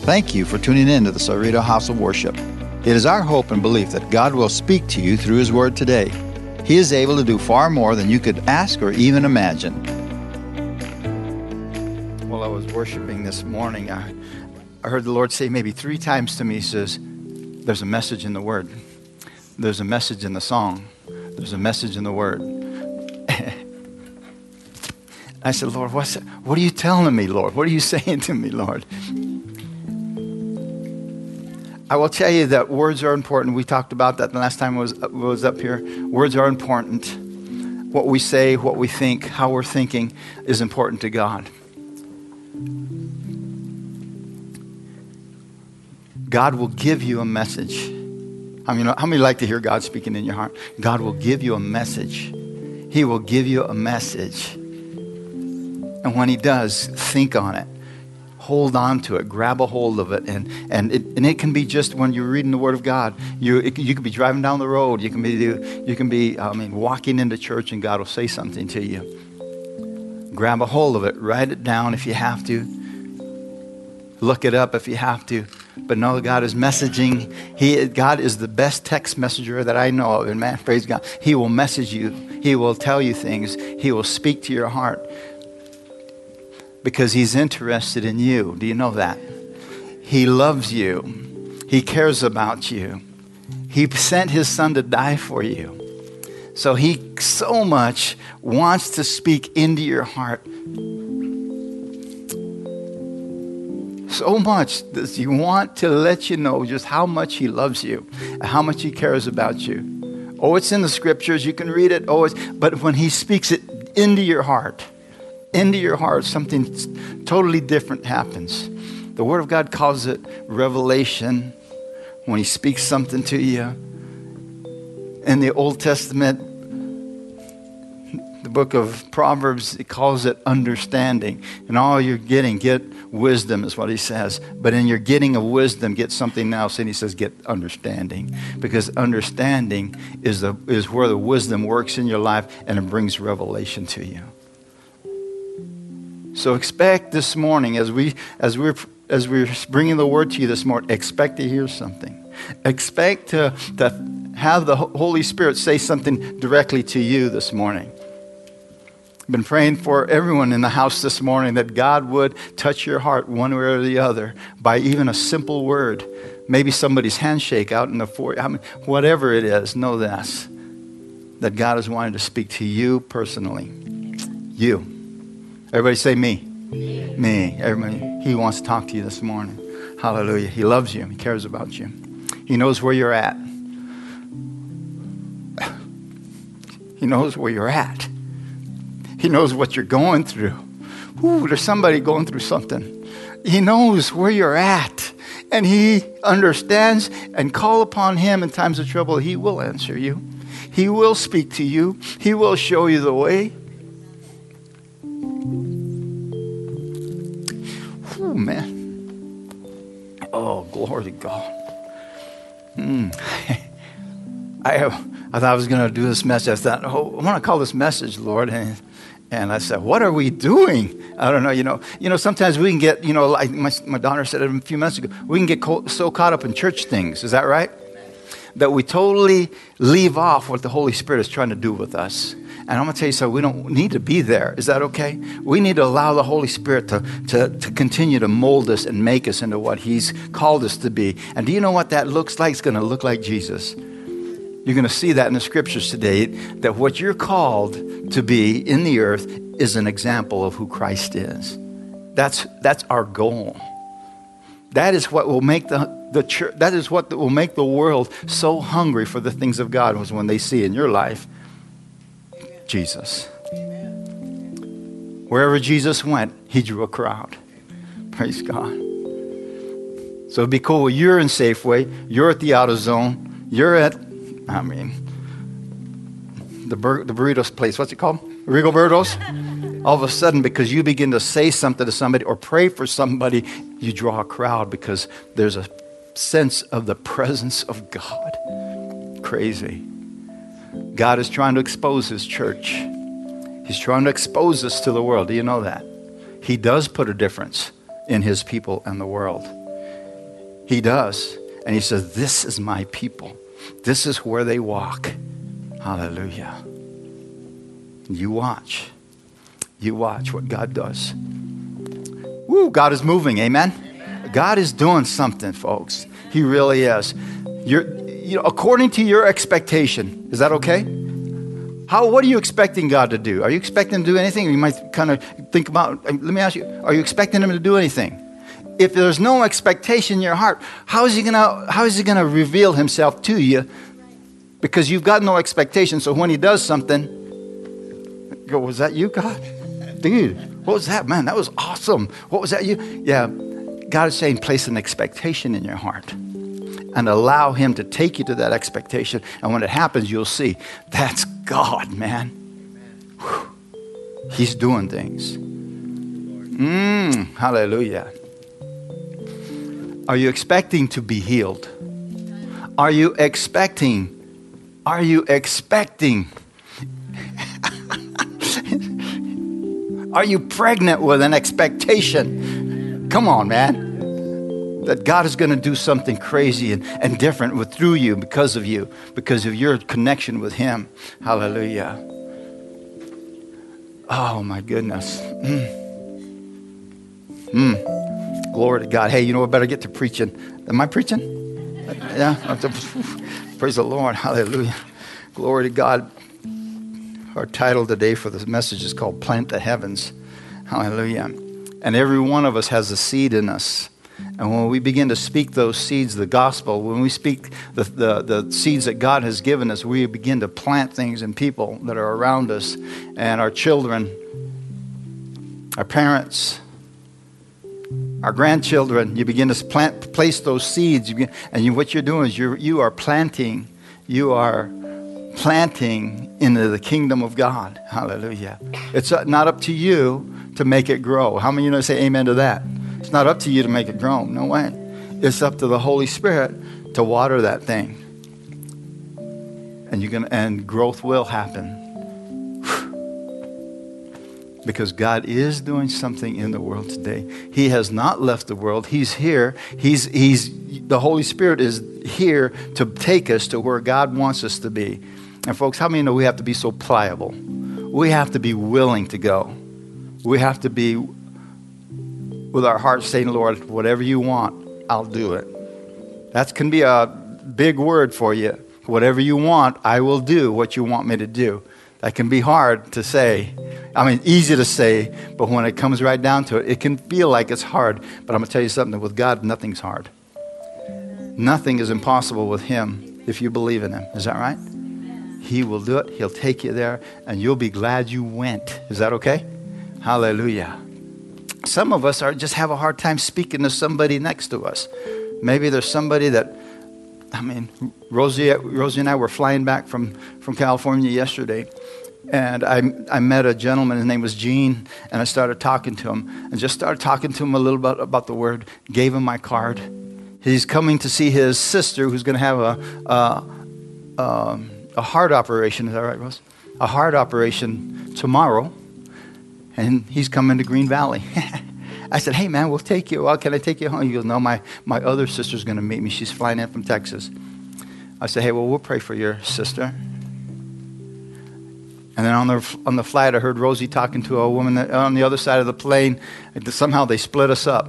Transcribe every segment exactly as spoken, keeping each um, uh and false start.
Thank you for tuning in to the Cerrito House of Worship. It is our hope and belief that God will speak to you through His Word today. He is able to do far more than you could ask or even imagine. While I was worshiping this morning, I, I heard the Lord say maybe three times to me, He says, there's a message in the Word. There's a message in the song. There's a message in the Word. I said, Lord, what's that? What are you telling me, Lord? What are you saying to me, Lord? I will tell you that words are important. We talked about that the last time I was, was up here. Words are important. What we say, what we think, how we're thinking is important to God. God will give you a message. I mean, how many like to hear God speaking in your heart? God will give you a message. He will give you a message. And when He does, think on it. Hold on to it. Grab a hold of it. And and it, and it can be just when you're reading the Word of God. You it, you can be driving down the road. You can be you can be I mean walking into church, and God will say something to you. Grab a hold of it. Write it down if you have to. Look it up if you have to. But know God is messaging. He God is the best text messenger that I know of. And man, praise God. He will message you. He will tell you things. He will speak to your heart. Because He's interested in you. Do you know that? He loves you. He cares about you. He sent His Son to die for you. So He so much wants to speak into your heart. So much does He want to let you know just how much He loves you, how much He cares about you. Oh, it's in the scriptures. You can read it. Oh, it's, but when He speaks it into your heart, into your heart, something totally different happens. The Word of God calls it revelation when He speaks something to you. In the Old Testament, the book of Proverbs, it calls it understanding. And all you're getting, get wisdom is what He says. But in your getting of wisdom, get something else. And He says, get understanding. Because understanding is the is where the wisdom works in your life, and it brings revelation to you. So expect this morning, as we as we're as we're bringing the Word to you this morning, expect to hear something. Expect to, to have the Holy Spirit say something directly to you this morning. I've been praying for everyone in the house this morning that God would touch your heart one way or the other by even a simple word. Maybe somebody's handshake out in the foyer. I mean, whatever it is, know this, that God is wanting to speak to you personally. You. Everybody say me. Me. Me. Everybody. He wants to talk to you this morning. Hallelujah. He loves you. He cares about you. He knows where you're at. He knows where you're at. He knows what you're going through. Ooh, there's somebody going through something. He knows where you're at. And He understands, and call upon Him in times of trouble. He will answer you. He will speak to you. He will show you the way. Oh, man. Oh, glory to God. Mm. I have, I thought I was going to do this message. I thought, oh, I want to call this message, Lord. And, and I said, what are we doing? I don't know. You know, you know. Sometimes we can get, you know, like my, my daughter said it a few minutes ago, we can get co- so caught up in church things. Is that right? That we totally leave off what the Holy Spirit is trying to do with us. And I'm going to tell you something, we don't need to be there. Is that okay? We need to allow the Holy Spirit to, to, to continue to mold us and make us into what He's called us to be. And do you know what that looks like? It's going to look like Jesus. You're going to see that in the scriptures today, that what you're called to be in the earth is an example of who Christ is. That's, that's our goal. That is what will make the, the church, that is what will make the world so hungry for the things of God, was when they see in your life Jesus. Amen. Wherever Jesus went, He drew a crowd. Praise God. So it'd be cool. You're in Safeway. You're at the AutoZone. You're at, I mean, the bur- the burritos place. What's it called? Regal Burritos. All of a sudden, because you begin to say something to somebody or pray for somebody, you draw a crowd because there's a sense of the presence of God. Crazy. God is trying to expose His church. He's trying to expose us to the world. Do you know that? He does put a difference in His people and the world. He does. And he says, this is my people. This is where they walk. Hallelujah. You watch. You watch what God does. Woo, God is moving. Amen? Amen. God is doing something, folks. He really is. You're, you know, according to your expectation. Is that okay? How? What are you expecting God to do? Are you expecting him to do anything? You might kind of think about, let me ask you, are you expecting him to do anything? If there's no expectation in your heart, how is he gonna how is he gonna reveal himself to you? Because you've got no expectation. So when he does something, you go, was that you, God? Dude, what was that, man? That was awesome. What was that you? Yeah, God is saying place an expectation in your heart and allow him to take you to that expectation. And when it happens, you'll see, that's God, man. Whew. He's doing things. Mm, hallelujah. Are you expecting to be healed? Are you expecting? Are you expecting? Are you pregnant with an expectation? Come on, man. That God is going to do something crazy and, and different with, through you, because of you, because of your connection with him. Hallelujah. Oh, my goodness. Mm. Mm. Glory to God. Hey, you know what? Better get to preaching. Am I preaching? Yeah. Praise the Lord. Hallelujah. Glory to God. Our title today for this message is called Plant the Heavens. Hallelujah. And every one of us has a seed in us. And when we begin to speak those seeds, the gospel, when we speak the, the, the seeds that God has given us, we begin to plant things in people that are around us, and our children, our parents, our grandchildren. You begin to plant, place those seeds, you begin, and you, what you're doing is you you are planting, you are planting into the kingdom of God. Hallelujah. It's not up to you to make it grow. How many of you know say amen to that? It's not up to you to make it grow. No way. It's up to the Holy Spirit to water that thing. And you can, and growth will happen. Because God is doing something in the world today. He has not left the world. He's here. He's he's the Holy Spirit is here to take us to where God wants us to be. And folks, how many know we have to be so pliable? We have to be willing to go. We have to be with our hearts saying, Lord, whatever you want, I'll do it. That can be a big word for you. Whatever you want, I will do what you want me to do. That can be hard to say. I mean, easy to say, but when it comes right down to it, it can feel like it's hard. But I'm going to tell you something. With God, nothing's hard. Nothing is impossible with him if you believe in him. Is that right? He will do it. He'll take you there, and you'll be glad you went. Is that okay? Hallelujah. Some of us are just have a hard time speaking to somebody next to us. Maybe there's somebody that, I mean, Rosie, Rosie and I were flying back from, from California yesterday, and I I met a gentleman. His name was Gene, and I started talking to him, and just started talking to him a little bit about the Word. Gave him my card. He's coming to see his sister, who's going to have a a, a a heart operation. Is that right, Rose? A heart operation tomorrow, and he's coming to Green Valley. I said, hey, man, we'll take you. Well, can I take you home? He goes, no, my, my other sister's going to meet me. She's flying in from Texas. I said, hey, well, we'll pray for your sister. And then on the on the flight, I heard Rosie talking to a woman that, on the other side of the plane. Somehow they split us up.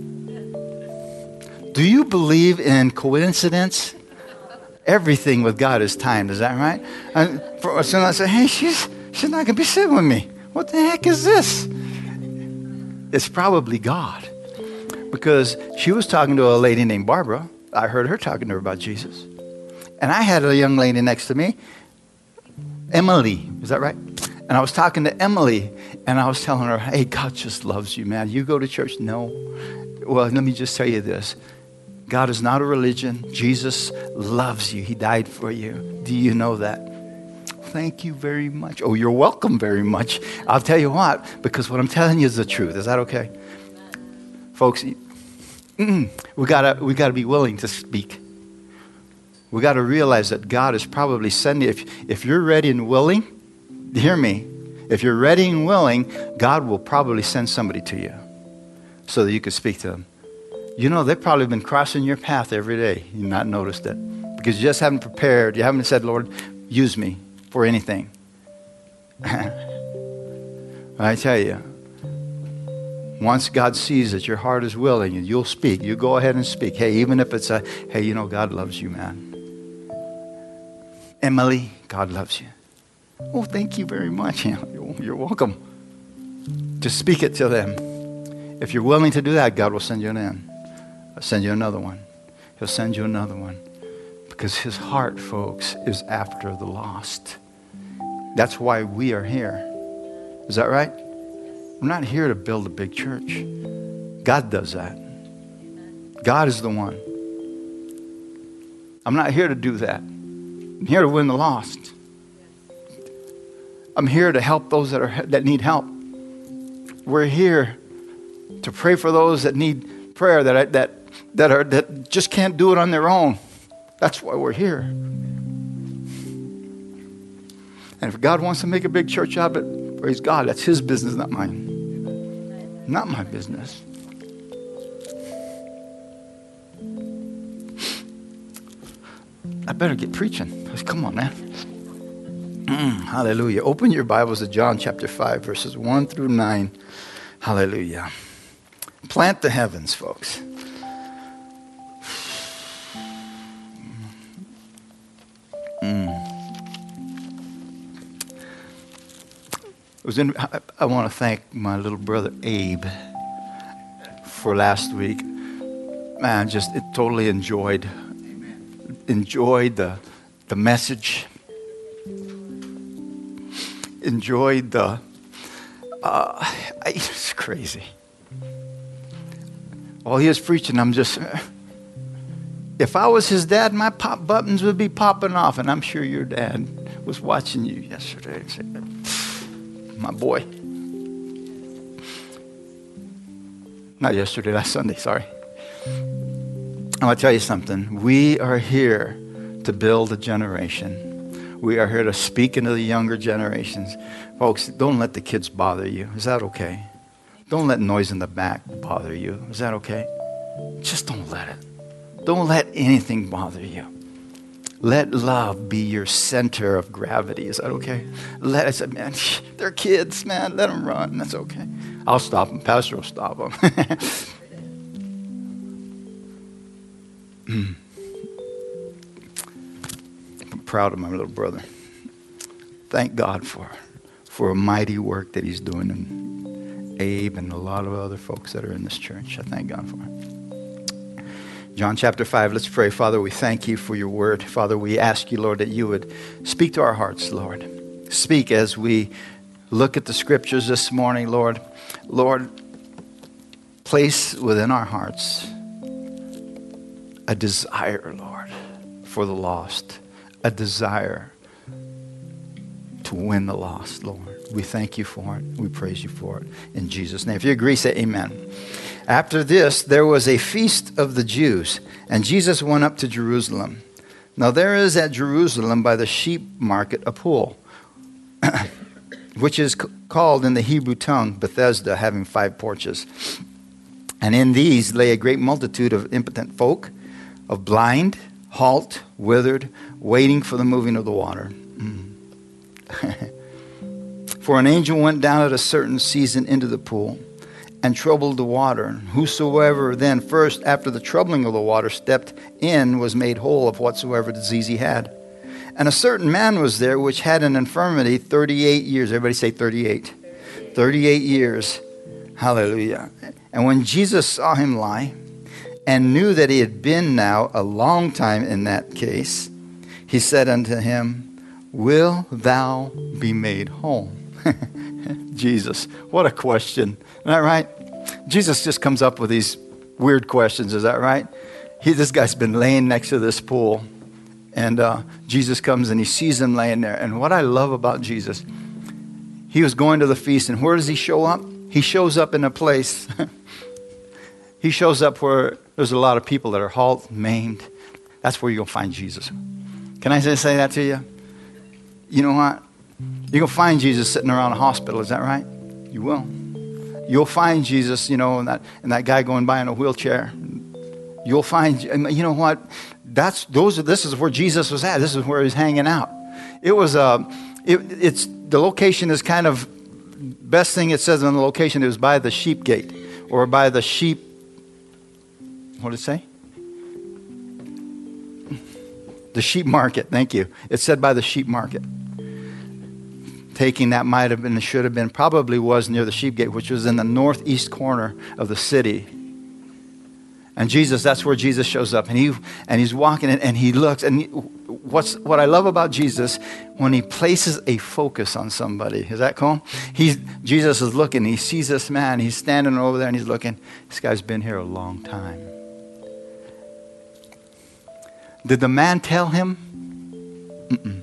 Do you believe in coincidence? Everything with God is timed. Is that right? And for, so I said, hey, she's she's not going to be sitting with me. What the heck is this? It's probably God. Because she was talking to a lady named Barbara. I heard her talking to her about Jesus. And I had a young lady next to me, Emily. Is that right? And I was talking to Emily, and I was telling her, hey, God just loves you, man. You go to church? No. Well, let me just tell you this. God is not a religion. Jesus loves you. He died for you. Do you know that? Thank you very much. Oh, you're welcome very much. I'll tell you what, because what I'm telling you is the truth. Is that okay? Folks, mm, we gotta we gotta be willing to speak. We gotta realize that God is probably sending, if if you're ready and willing, hear me, if you're ready and willing, God will probably send somebody to you so that you can speak to them. You know, they've probably been crossing your path every day. You've not noticed it. Because you just haven't prepared. You haven't said, Lord, use me for anything. I tell you, once God sees that your heart is willing and you'll speak, you go ahead and speak. Hey, even if it's a, hey, you know, God loves you, man. Emily, God loves you. Oh, thank you very much. You're welcome. Just speak it to them. If you're willing to do that, God will send you an in. I'll send you another one. He'll send you another one. Because his heart, folks, is after the lost. That's why we are here. Is that right? We're not here to build a big church. God does that. God is the one. I'm not here to do that. I'm here to win the lost. I'm here to help those that are that need help. We're here to pray for those that need prayer, that that that are that just can't do it on their own. That's why we're here. And if God wants to make a big church out of it, praise God, that's his business, not mine. Not my business. I better get preaching. Come on, man. Mm, hallelujah. Open your Bibles to John chapter five, verses one through nine. Hallelujah. Plant the heavens, folks. Mm. It was in, I, I want to thank my little brother Abe for last week. Man, just it totally enjoyed enjoyed the the message. Enjoyed the. Uh, I, it's crazy. While he was preaching, I'm just. If I was his dad, my pop buttons would be popping off, and I'm sure your dad was watching you yesterday and said, "My boy." Not yesterday, last Sunday. Sorry. I'm going to tell you something. We are here to build a generation. We are here to speak into the younger generations. Folks, don't let the kids bother you. Is that okay? Don't let noise in the back bother you. Is that okay? Just don't let it. Don't let anything bother you. Let love be your center of gravity. Is that okay? Let I said, man, they're kids, man. Let them run. That's okay. I'll stop them. Pastor will stop them. I'm proud of my little brother. Thank God for, for a mighty work that he's doing in Abe and a lot of other folks that are in this church. I thank God for it. John chapter five, let's pray. Father, we thank you for your word. Father, we ask you, Lord, that you would speak to our hearts, Lord. Speak as we look at the scriptures this morning, Lord. Lord, place within our hearts a desire, Lord, for the lost. A desire to win the lost, Lord. We thank you for it. We praise you for it. In Jesus' name. If you agree, say amen. After this, there was a feast of the Jews, and Jesus went up to Jerusalem. Now there is at Jerusalem by the sheep market a pool, which is called in the Hebrew tongue Bethesda, having five porches. And in these lay a great multitude of impotent folk, of blind, halt, withered, waiting for the moving of the water. Mm. For an angel went down at a certain season into the pool and troubled the water. Whosoever then first, after the troubling of the water, stepped in was made whole of whatsoever disease he had. And a certain man was there which had an infirmity thirty-eight years. Everybody say thirty-eight. thirty-eight years. Hallelujah. And when Jesus saw him lie, and knew that he had been now a long time in that case, he said unto him, will thou be made whole? Jesus, what a question. Isn't that right? Jesus just comes up with these weird questions. Is that right? He, this guy's been laying next to this pool. And uh, Jesus comes and he sees him laying there. And what I love about Jesus, he was going to the feast. And where does he show up? He shows up in a place. He shows up where there's a lot of people that are halt, maimed. That's where you're going to find Jesus. Can I just say that to you? You know what? You're going to find Jesus sitting around a hospital. Is that right? You will. You'll find Jesus, you know, and that, and that guy going by in a wheelchair. You'll find, you know what? That's those. This is where Jesus was at. This is where he's hanging out. It was a. It, it's the location is kind of best thing it says on the location. It was by the sheep gate or by the sheep. What did it say? The sheep market. Thank you. It said by the sheep market. Taking that might have been, should have been, probably was near the sheep gate, which was in the northeast corner of the city. And Jesus, that's where Jesus shows up, and he and he's walking in, and he looks, and he, what's what I love about Jesus when he places a focus on somebody. Is that cool? He's Jesus is looking. He sees this man. He's standing over there, and he's looking. This guy's been here a long time. Did the man tell him? Mm-mm.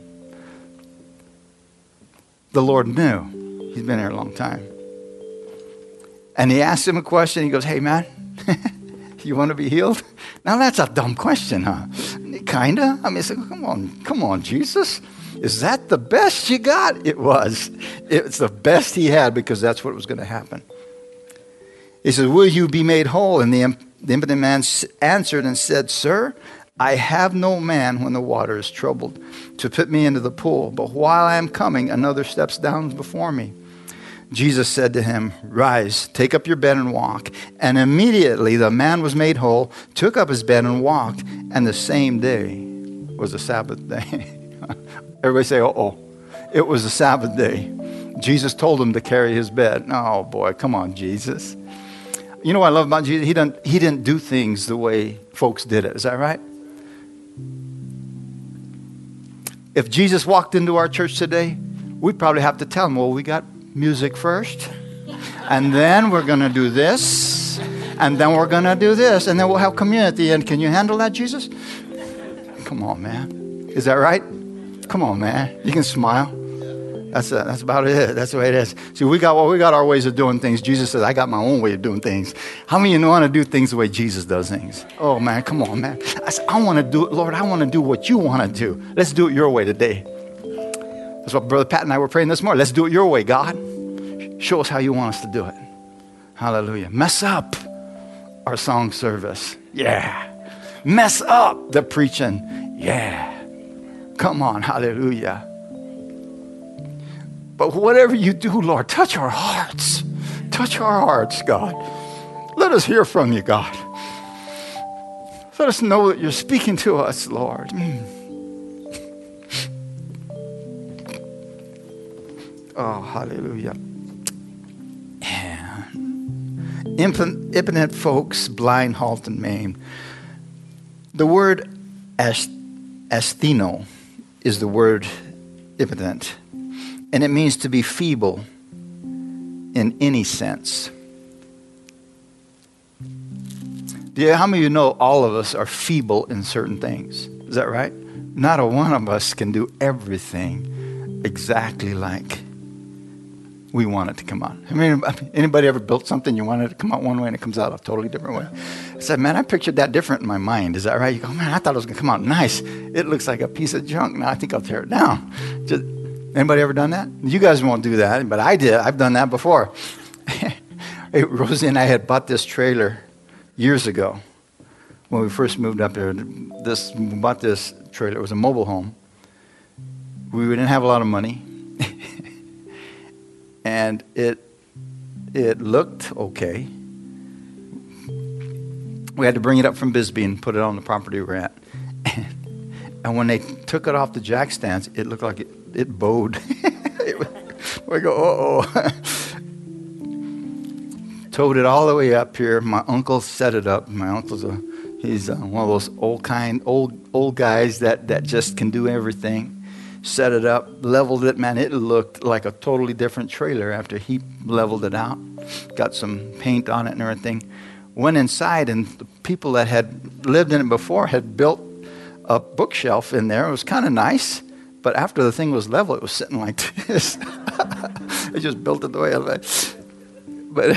The Lord knew. He's been here a long time. And he asked him a question. He goes, hey, man, you want to be healed? Now, that's a dumb question, huh? Kind of. I mean, so, come on, come on, Jesus. Is that the best you got? It was. It's the best he had because that's what was going to happen. He says, will you be made whole? And the, the impotent man answered and said, sir, I have no man when the water is troubled to put me into the pool, but while I am coming, another steps down before me. Jesus said to him, rise, take up your bed and walk. And immediately the man was made whole, took up his bed and walked. And the same day was the Sabbath day. Everybody say, uh-oh. It was the Sabbath day. Jesus told him to carry his bed. Oh, boy, come on, Jesus. You know what I love about Jesus? He didn't, he didn't do things the way folks did it. Is that right? If Jesus walked into our church today, we'd probably have to tell him, well, we got music first, and then we're going to do this, and then we're going to do this, and then we'll have community. And can you handle that, Jesus? Come on, man. Is that right? Come on, man. You can smile. That's a, that's about it. That's the way it is. See, we got well, we got our ways of doing things. Jesus says, I got my own way of doing things. How many of you want to do things the way Jesus does things? Oh, man, come on, man. I said, I want to do it, Lord. I want to do what you want to do. Let's do it your way today. That's what Brother Pat and I were praying this morning. Let's do it your way, God. Show us how you want us to do it. Hallelujah. Mess up our song service. Yeah. Mess up the preaching. Yeah. Come on. Hallelujah. But whatever you do, Lord, touch our hearts. Touch our hearts, God. Let us hear from you, God. Let us know that you're speaking to us, Lord. Mm. Oh, hallelujah. Yeah. Impotent folks, blind, halt, and maimed. The word astheno is the word impotent. And it means to be feeble in any sense. Do you, how many of you know all of us are feeble in certain things? Is that right? Not a one of us can do everything exactly like we want it to come out. I mean, anybody ever built something you wanted it to come out one way and it comes out a totally different way? I said, man, I pictured that different in my mind. Is that right? You go, man, I thought it was going to come out nice. It looks like a piece of junk. Now I think I'll tear it down. Just, anybody ever done that? You guys won't do that, but I did. I've done that before. Hey, Rosie and I had bought this trailer years ago when we first moved up there. This we bought this trailer. It was a mobile home. We didn't have a lot of money, and it it looked okay. We had to bring it up from Bisbee and put it on the property we were at. And when they took it off the jack stands, it looked like it, it bowed. We go, uh-oh. Towed it all the way up here. My uncle set it up. My uncle's a, he's a, one of those old kind, old old guys that, that just can do everything. Set it up, leveled it. Man, it looked like a totally different trailer after he leveled it out. Got some paint on it and everything. Went inside, and the people that had lived in it before had built a bookshelf in there. It was kind of nice, but after the thing was level, it was sitting like this. They just built it the way I like. But,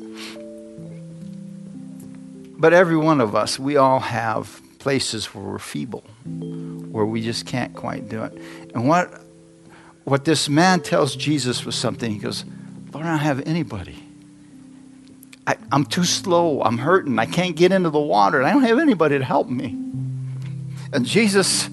but every one of us, we all have places where we're feeble, where we just can't quite do it. And what what this man tells Jesus was something. He goes, Lord, I don't have anybody. I, I'm too slow. I'm hurting. I can't get into the water. And I don't have anybody to help me. And Jesus,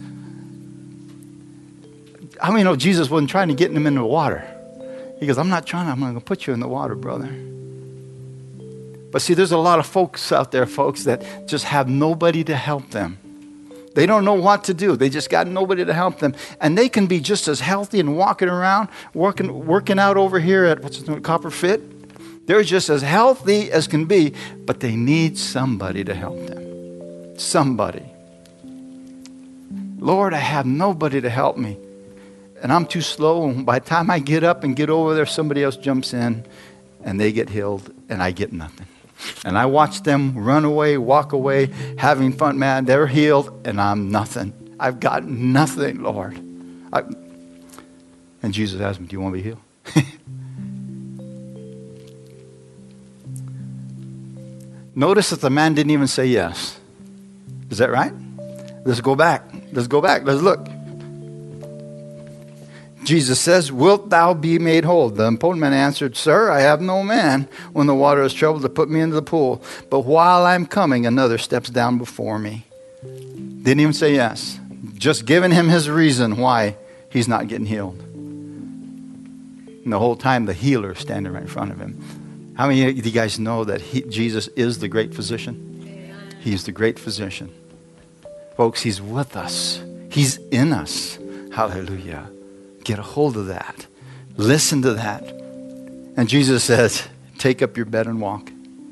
how many know Jesus wasn't trying to get him into the water? He goes, I'm not trying. I'm going to put you in the water, brother. But see, there's a lot of folks out there, folks, that just have nobody to help them. They don't know what to do. They just got nobody to help them. And they can be just as healthy and walking around, working working out over here at, what's it, Copper Fit. They're just as healthy as can be, but they need somebody to help them. Somebody. Lord, I have nobody to help me. And I'm too slow. And by the time I get up and get over there, somebody else jumps in and they get healed and I get nothing. And I watch them run away, walk away, having fun. Man, they're healed and I'm nothing. I've got nothing, Lord. I, and Jesus asked me, do you want to be healed? Notice that the man didn't even say yes. Is that right? Let's go back. Let's go back. Let's look. Jesus says, wilt thou be made whole? The impotent man answered, sir, I have no man when the water is troubled to put me into the pool. But while I'm coming, another steps down before me. Didn't even say yes. Just giving him his reason why he's not getting healed. And the whole time, the healer is standing right in front of him. How many of you guys know that he, Jesus is the great physician? He's the great physician. Folks, he's with us. He's in us. Hallelujah. Get a hold of that. Listen to that. And Jesus says, take up your bed and walk.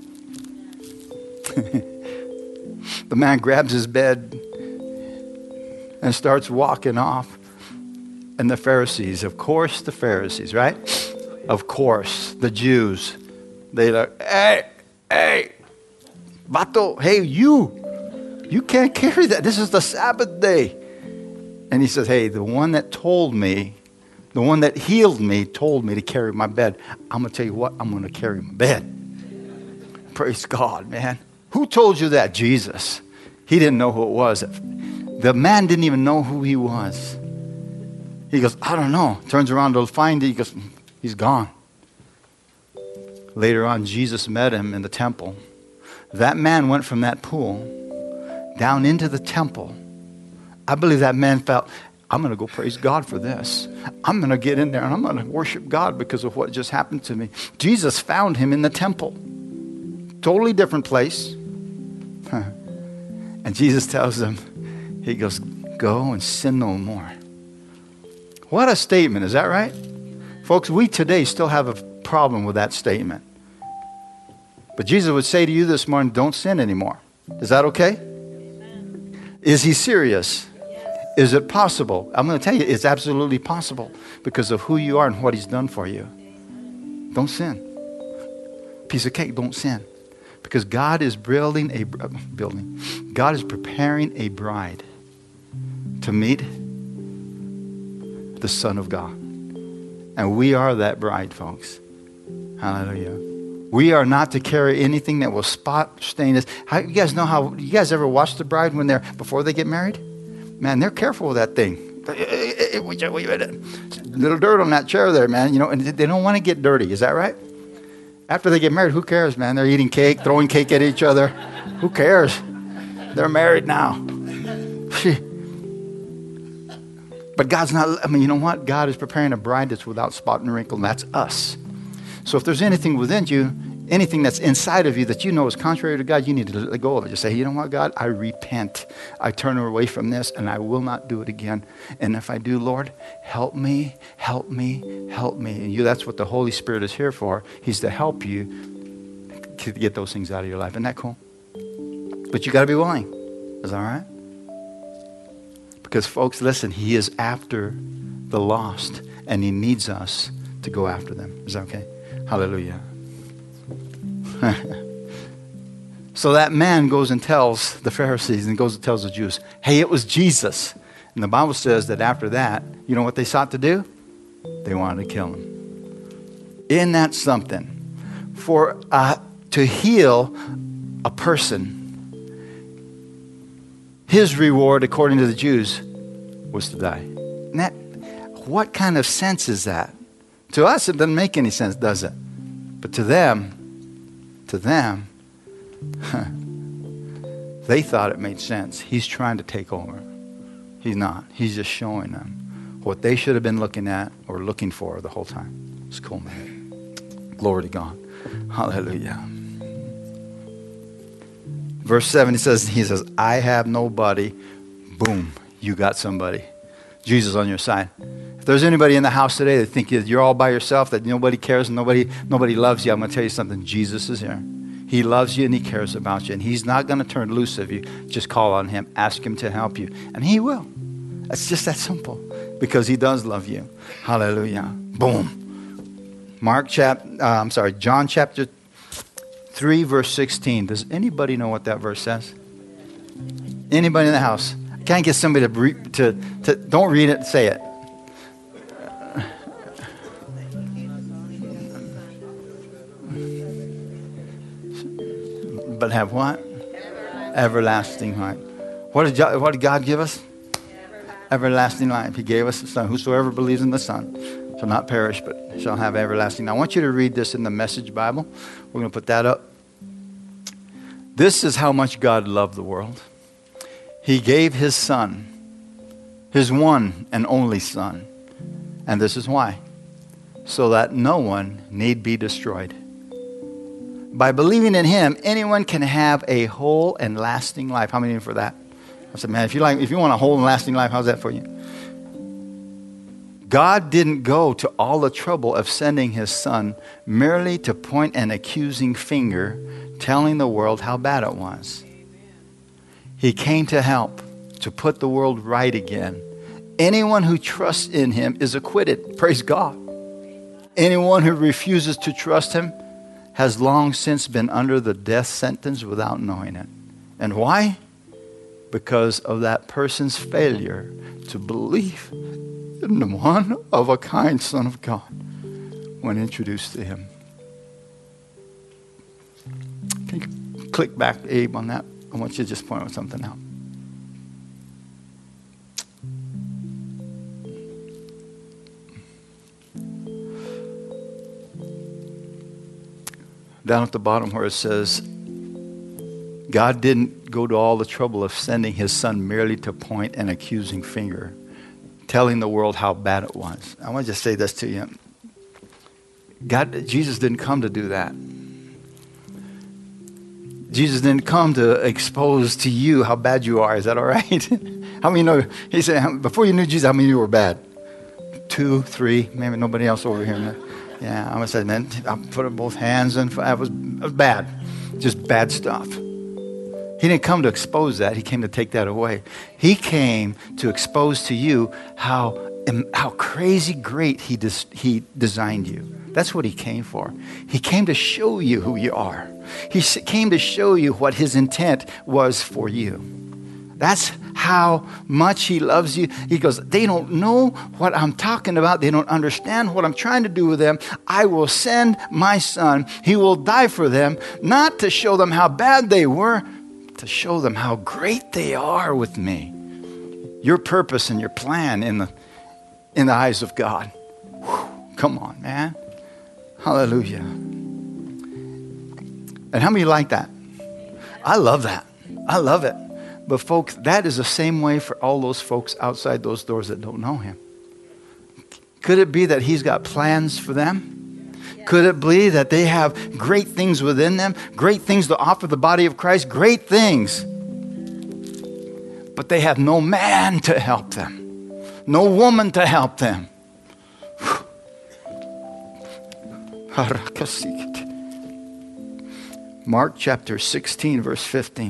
The man grabs his bed and starts walking off. And the Pharisees, of course the Pharisees, right? Of course, the Jews. They like, hey, hey, vato, hey, you. You can't carry that. This is the Sabbath day. And he says, hey, the one that told me, the one that healed me told me to carry my bed. I'm going to tell you what, I'm going to carry my bed. Praise God, man. Who told you that? Jesus. He didn't know who it was. The man didn't even know who he was. He goes, I don't know. Turns around to find it. He goes, he's gone. Later on, Jesus met him in the temple. That man went from that pool down into the temple. I believe that man felt, I'm going to go praise God for this. I'm going to get in there and I'm going to worship God because of what just happened to me. Jesus found him in the temple. Totally different place. And Jesus tells him, he goes, go and sin no more. What a statement. Is that right? Folks, we today still have a problem with that statement. But Jesus would say to you this morning, don't sin anymore. Is that okay? Amen. Is he serious? Yes. Is it possible? I'm going to tell you, it's absolutely possible because of who you are and what he's done for you. Amen. Don't sin. Piece of cake, don't sin. Because God is building a building. God is preparing a bride to meet the Son of God. And we are that bride, folks. Hallelujah. We are not to carry anything that will spot stain us. How, you guys know how, you guys ever watch the bride when they're, before they get married? Man, they're careful with that thing. Little dirt on that chair there, man. You know, and they don't want to get dirty. Is that right? After they get married, who cares, man? They're eating cake, throwing cake at each other. Who cares? They're married now. But God's not, I mean, you know what? God is preparing a bride that's without spot and wrinkle, and that's us. So if there's anything within you, anything that's inside of you that you know is contrary to God, you need to let go of it. Just say, you know what, God? I repent. I turn away from this, and I will not do it again. And if I do, Lord, help me, help me, help me. And you, that's what the Holy Spirit is here for. He's to help you to get those things out of your life. Isn't that cool? But you got to be willing. Is that all right? Because, folks, listen, he is after the lost, and he needs us to go after them. Is that okay? Hallelujah. So that man goes and tells the Pharisees and goes and tells the Jews, hey, it was Jesus. And the Bible says that after that, you know what they sought to do? They wanted to kill him. Isn't that something? For uh, to heal a person, his reward, according to the Jews, was to die. And that, what kind of sense is that? To us, it doesn't make any sense, does it? But to them, to them, they thought it made sense. He's trying to take over. He's not. He's just showing them what they should have been looking at or looking for the whole time. It's cool, man. Glory to God. Hallelujah. Verse seven, he says, he says, I have nobody. Boom, you got somebody. Jesus on your side. If there's anybody in the house today that think you're all by yourself, that nobody cares, and nobody, nobody loves you, I'm going to tell you something. Jesus is here. He loves you and he cares about you. And he's not going to turn loose of you. Just call on him. Ask him to help you. And he will. It's just that simple. Because he does love you. Hallelujah. Boom. Mark chap, uh, I'm sorry, John chapter three, verse sixteen. Does anybody know what that verse says? Anybody in the house? Can't get somebody to, re- to, to don't read it, say it. But have what? Everlasting life. What did, God, what did God give us? Everlasting life. He gave us the Son. Whosoever believes in the Son shall not perish, but shall have everlasting. Now, I want you to read this in the Message Bible. We're going to put that up. This is how much God loved the world. He gave his Son, his one and only Son. And this is why. So that no one need be destroyed. By believing in him, anyone can have a whole and lasting life. How many are for that? I said, man, if you like, if you want a whole and lasting life, how's that for you? God didn't go to all the trouble of sending his Son merely to point an accusing finger, telling the world how bad it was. He came to help, to put the world right again. Anyone who trusts in him is acquitted. Praise God. Anyone who refuses to trust him has long since been under the death sentence without knowing it. And why? Because of that person's failure to believe in the one of a kind Son of God when introduced to him. Can you click back, Abe, on that? I want you to just point out something out. Down at the bottom where it says, God didn't go to all the trouble of sending his Son merely to point an accusing finger, telling the world how bad it was. I want to just say this to you. God, Jesus didn't come to do that. Jesus didn't come to expose to you how bad you are. Is that all right? How many know? He said, before you knew Jesus, how many of you were bad? Two, three, maybe nobody else over here. Yeah, I'm going to say, man, I put up both hands and I was, it was bad. Just bad stuff. He didn't come to expose that. He came to take that away. He came to expose to you how, how crazy great he, des, he designed you. That's what he came for. He came to show you who you are. He came to show you what his intent was for you. That's how much he loves you. He goes, they don't know what I'm talking about. They don't understand what I'm trying to do with them. I will send my Son. He will die for them, not to show them how bad they were, to show them how great they are with me. Your purpose and your plan in the in the eyes of God. Whew, come on, man. Hallelujah. And how many like that? I love that. I love it. But folks, that is the same way for all those folks outside those doors that don't know him. Could it be that he's got plans for them? Could it be that they have great things within them, great things to offer the body of Christ, great things, but they have no man to help them, no woman to help them? Mark chapter sixteen, verse fifteen.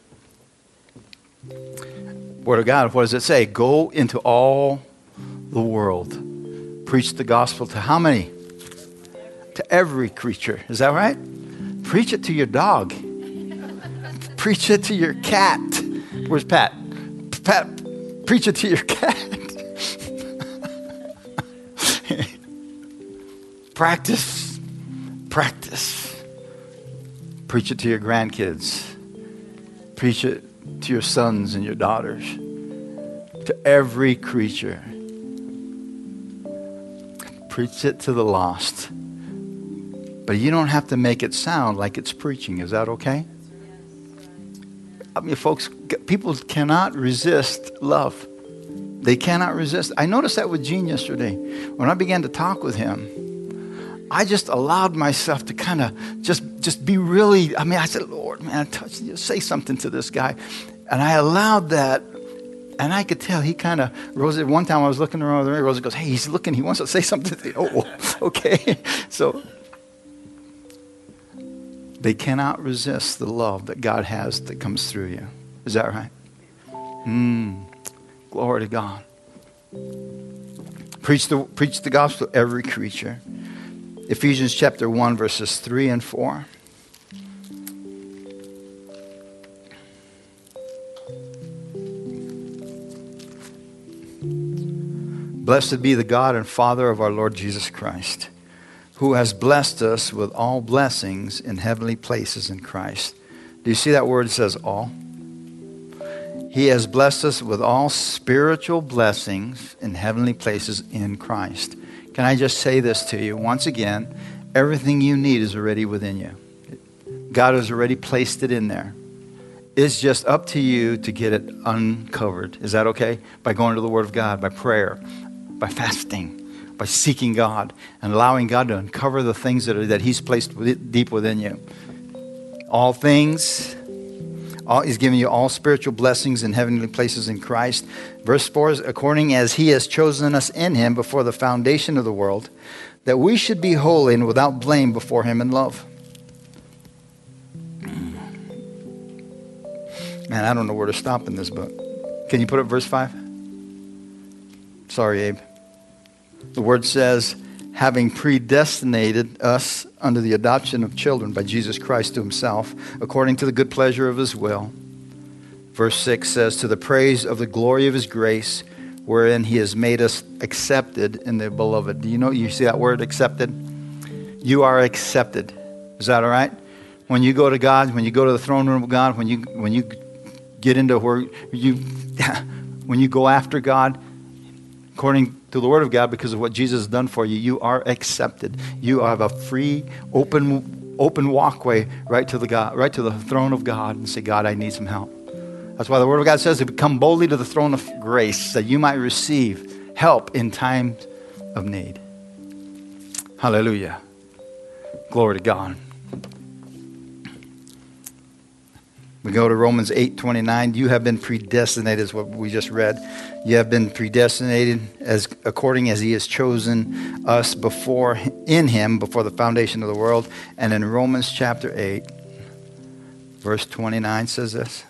Word of God, what does it say? Go into all the world. Preach the gospel to how many? To every creature. Is that right? Preach it to your dog. Preach it to your cat. Where's Pat? Pat, preach it to your cat. Practice. Practice. Preach it to your grandkids. Preach it to your sons and your daughters. To every creature. Preach it to the lost. But you don't have to make it sound like it's preaching. Is that okay? I mean, folks, people cannot resist love. They cannot resist. I noticed that with Gene yesterday. When I began to talk with him, I just allowed myself to kind of just, just be really, I mean, I said, Lord, man, touch, just say something to this guy. And I allowed that, and I could tell he kind of, Rosa, one time I was looking around the room, Rosa goes, hey, he's looking, he wants to say something to me. Oh, okay. So they cannot resist the love that God has that comes through you. Is that right? Mm, glory to God. Preach the, preach the gospel to every creature. Ephesians chapter one, verses three and four. Blessed be the God and Father of our Lord Jesus Christ, who has blessed us with all blessings in heavenly places in Christ. Do you see that word? It says all. He has blessed us with all spiritual blessings in heavenly places in Christ. Can I just say this to you? Once again, everything you need is already within you. God has already placed it in there. It's just up to you to get it uncovered. Is that okay? By going to the Word of God, by prayer, by fasting, by seeking God, and allowing God to uncover the things that, are, that He's placed deep within you. All things, all, He's given you all spiritual blessings in heavenly places in Christ. Verse four is, according as He has chosen us in Him before the foundation of the world, that we should be holy and without blame before Him in love. Man, I don't know where to stop in this book. Can you put up verse five? Sorry, Abe. The word says, having predestinated us unto the adoption of children by Jesus Christ to Himself, according to the good pleasure of His will. Verse six says, to the praise of the glory of His grace, wherein He has made us accepted in the beloved. Do you know, you see that word, accepted? You are accepted. Is that all right? When you go to God, when you go to the throne room of God, when you when you get into where you, when you go after God, according to the Word of God, because of what Jesus has done for you, you are accepted. You have a free, open, open walkway right to the God, right to the throne of God, and say, God, I need some help. That's why the Word of God says to come boldly to the throne of grace, that you might receive help in times of need. Hallelujah. Glory to God. We go to Romans eight twenty-nine. You have been predestinated, is what we just read. You have been predestinated as according as He has chosen us before in Him before the foundation of the world. And in Romans chapter eight, verse twenty-nine says this.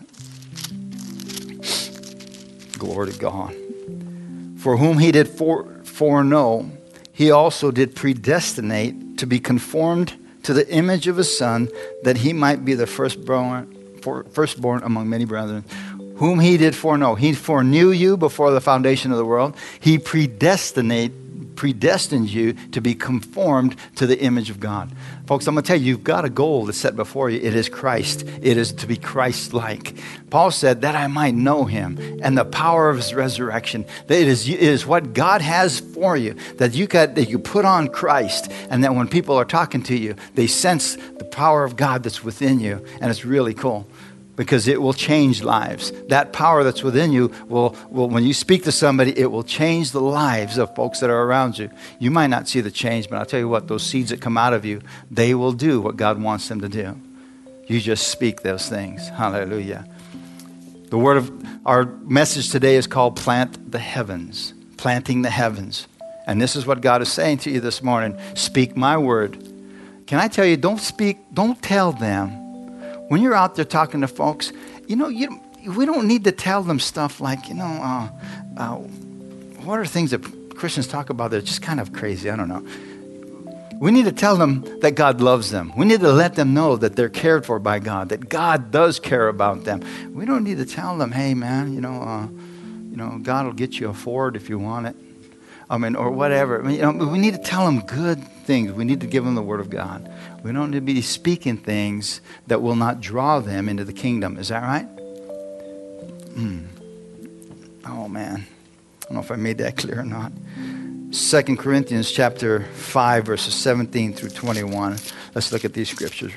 Glory to God. For whom He did fore, foreknow, He also did predestinate to be conformed to the image of His Son, that He might be the firstborn. For firstborn among many brethren, whom He did foreknow. He foreknew you before the foundation of the world. He predestinate, predestined you to be conformed to the image of God. Folks, I'm going to tell you, you've got a goal that's set before you. It is Christ. It is to be Christ-like. Paul said, that I might know Him and the power of His resurrection. That it is, it is what God has for you, that you, got, that you put on Christ, and that when people are talking to you, they sense the power of God that's within you, and it's really cool. Because it will change lives. That power that's within you will, will, when you speak to somebody, it will change the lives of folks that are around you. You might not see the change, but I'll tell you what, those seeds that come out of you, they will do what God wants them to do. You just speak those things. Hallelujah. The word of our message today is called Plant the Heavens. Planting the heavens. And this is what God is saying to you this morning. Speak my word. Can I tell you, don't speak, don't tell them. When you're out there talking to folks, you know, you, we don't need to tell them stuff like, you know, uh, uh, what are things that Christians talk about that are just kind of crazy? I don't know. We need to tell them that God loves them. We need to let them know that they're cared for by God, that God does care about them. We don't need to tell them, hey, man, you know, uh, you know, God will get you a Ford if you want it. I mean, or whatever. I mean, you know, we need to tell them good things. We need to give them the Word of God. We don't need to be speaking things that will not draw them into the kingdom. Is that right? Mm. Oh, man. I don't know if I made that clear or not. Second Corinthians chapter five, verses seventeen through twenty-one. Let's look at these scriptures.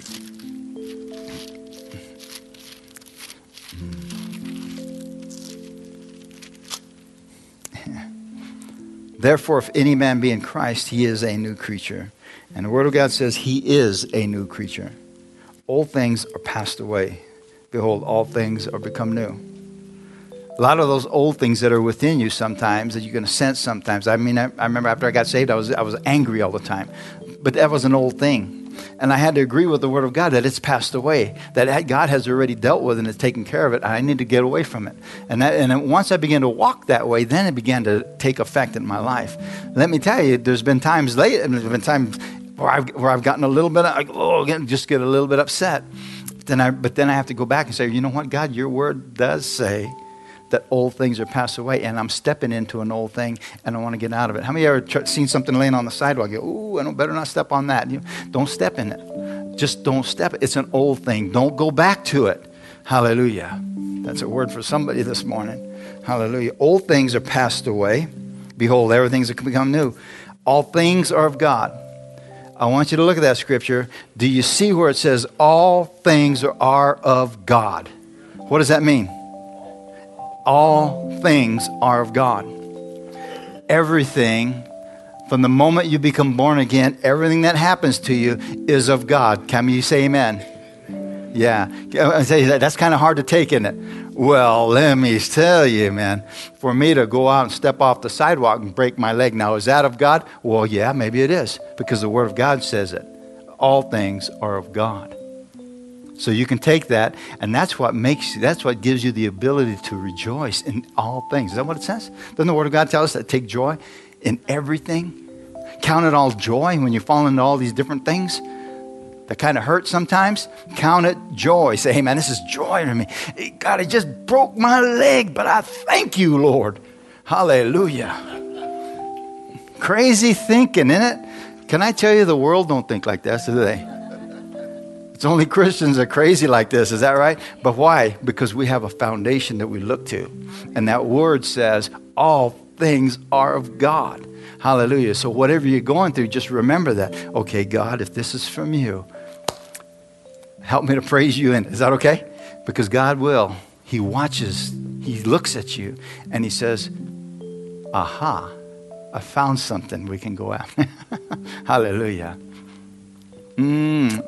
Therefore, if any man be in Christ, he is a new creature. And the Word of God says he is a new creature. Old things are passed away. Behold, all things are become new. A lot of those old things that are within you sometimes, that you're going to sense sometimes. I mean, I, I remember after I got saved, I was I was angry all the time. But that was an old thing. And I had to agree with the Word of God that it's passed away, that God has already dealt with and has taken care of it. I need to get away from it. And that, and then once I began to walk that way, then it began to take effect in my life. Let me tell you, there's been times late, there's been times where I've, where I've gotten a little bit, of, oh, just get a little bit upset. Then I, but then I have to go back and say, you know what, God, your Word does say that old things are passed away, and I'm stepping into an old thing, and I want to get out of it. How many of you ever seen something laying on the sidewalk? You go, ooh, I don't, better not step on that. You, don't step in it. Just don't step. It's an old thing. Don't go back to it. Hallelujah. That's a word for somebody this morning. Hallelujah. Old things are passed away. Behold, everything's become new. All things are of God. I want you to look at that scripture. Do you see where it says all things are of God? What does that mean? All things are of God. Everything, from the moment you become born again, everything that happens to you is of God. Can you say amen? Yeah. I say that, that's kind of hard to take, isn't it? Well, let me tell you, man. For me to go out and step off the sidewalk and break my leg, now, is that of God? Well, yeah, maybe it is, because the Word of God says it. All things are of God. So you can take that, and that's what makes you, that's what gives you the ability to rejoice in all things. Is that what it says? Doesn't the Word of God tell us that take joy in everything? Count it all joy when you fall into all these different things that kind of hurt sometimes. Count it joy. Say, hey man, this is joy to me. God, it just broke my leg, but I thank you, Lord. Hallelujah. Crazy thinking, isn't it? Can I tell you, the world don't think like this, do they? It's only Christians are crazy like this. Is that right? But why? Because we have a foundation that we look to. And that Word says all things are of God. Hallelujah. So whatever you're going through, just remember that. Okay, God, if this is from you, help me to praise you in it. Is that okay? Because God will. He watches. He looks at you and he says, aha, I found something we can go after. Hallelujah. Mm.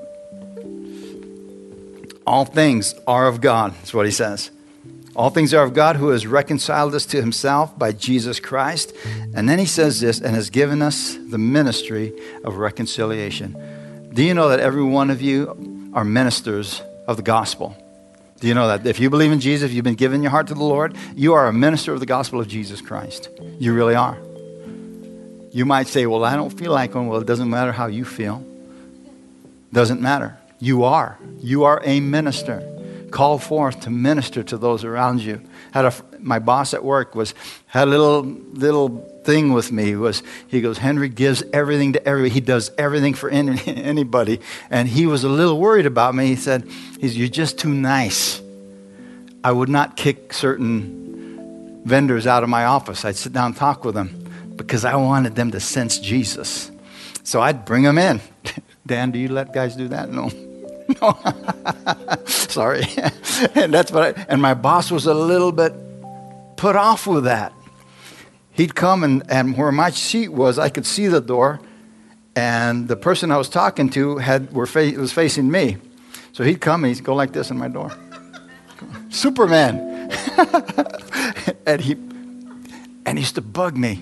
All things are of God. That's what he says. All things are of God, who has reconciled us to himself by Jesus Christ. And then he says this, and has given us the ministry of reconciliation. Do you know that every one of you are ministers of the gospel? Do you know that? If you believe in Jesus, if you've been given your heart to the Lord, you are a minister of the gospel of Jesus Christ. You really are. You might say, well, I don't feel like one. Well, it doesn't matter how you feel. Doesn't matter. You are. You are a minister. Called forth to minister to those around you. Had a, my boss at work was had a little little thing with me. Was he goes, Henry gives everything to everybody. He does everything for any, anybody. And he was a little worried about me. He said, he's, you're just too nice. I would not kick certain vendors out of my office. I'd sit down and talk with them because I wanted them to sense Jesus. So I'd bring them in. Dan, do you let guys do that? No. No. Sorry. And that's what I, and my boss was a little bit put off with that. He'd come and, and where my seat was, I could see the door, and the person I was talking to had were fa- was facing me. So he'd come and he'd go like this in my door. Superman. and he and he used to bug me.